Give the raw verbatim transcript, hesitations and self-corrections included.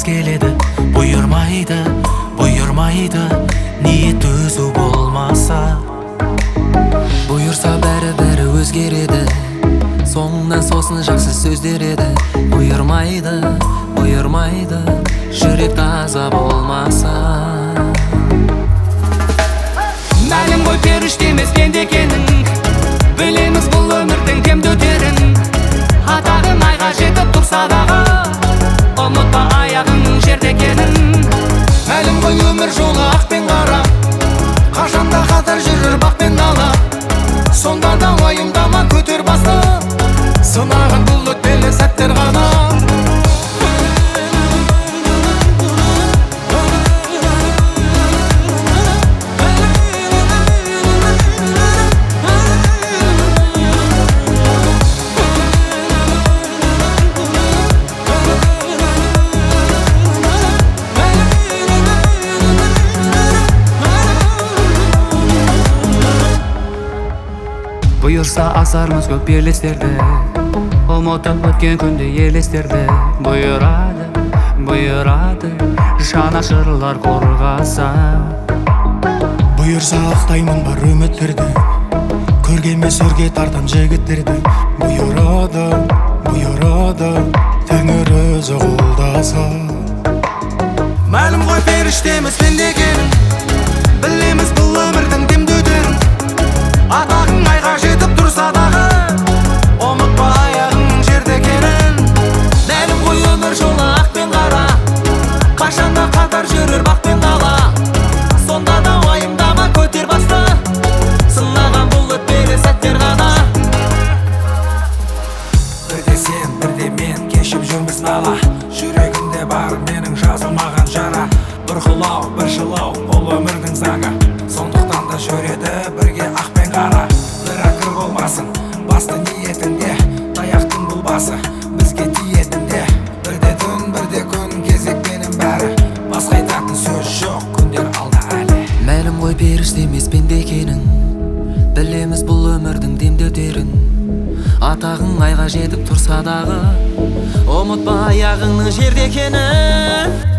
келеді, бұйырмайды, бұйырмайды, ниет өзу болмаса. Бұйырса бәрі-бәрі өзгереді, соңынан сосын жақсы сөздер еді. Бұйырмайды, бұйырмайды, жүрек таза болмаса. Мәлім ғой періште емес пенде екенін, білеміз бұл өмірдің кемде өтерін. Атағың айға жетіп тұрса дағы, ұмытпа аяғың жерде екенін. Мәлім ғой өмір жолы ақ пен қара, қашанда қатар жүрер бақ пен дала. Сонда да уайымдама, көтер басты, сынағын бұл өтпелі сәттер ғана. Бұйырса асармыз көп белестерді, ұмытып өткен күнде елестерді. Бұйырады, бұйырады, жанашырлар қорғаса. Бұйырса ақтаймын бар үміттерді, көргенмес өрге тартам жігіттерді. Бұйырады, бұйырады, тәңір өзі қолдаса. Мәлім ғой періштеміз пенде екенін, білеміз бұл өмірдің демде өтерін. Атағың айға жетіп тұрса дағы, ұмытпа аяғың жерде екенін. Мәлім ғой өмір жолы ақ пен қара, қашанда қатар жүрер бақ пен дала. сонда да уайымдама, көтер басты, сынаған бұл өтпелі сәттер ғана. Бірде сен, бірде мен кешіп жүрміз нала, жүрегімде бар менің жазылмаған жара. Бір құлау, бір жылау, бұл өмірдің заңы, сондықтан да жүреді бірге ақ пен қара. Бір ақыр болмасын, басты ниетінде, таяқтың бұл басы бізге тиетінде. Бірде түн, бірде күн, кезекпенің бәрі, басқа айтатын сөз жоқ, күндер алда әлі. Мәлім ғой періште емес пенде екенін, білеміз бұл өмірдің демде өтерін. Атағың айға жетіп тұрса дағы, ұмытпа аяғыңның жерде екенін.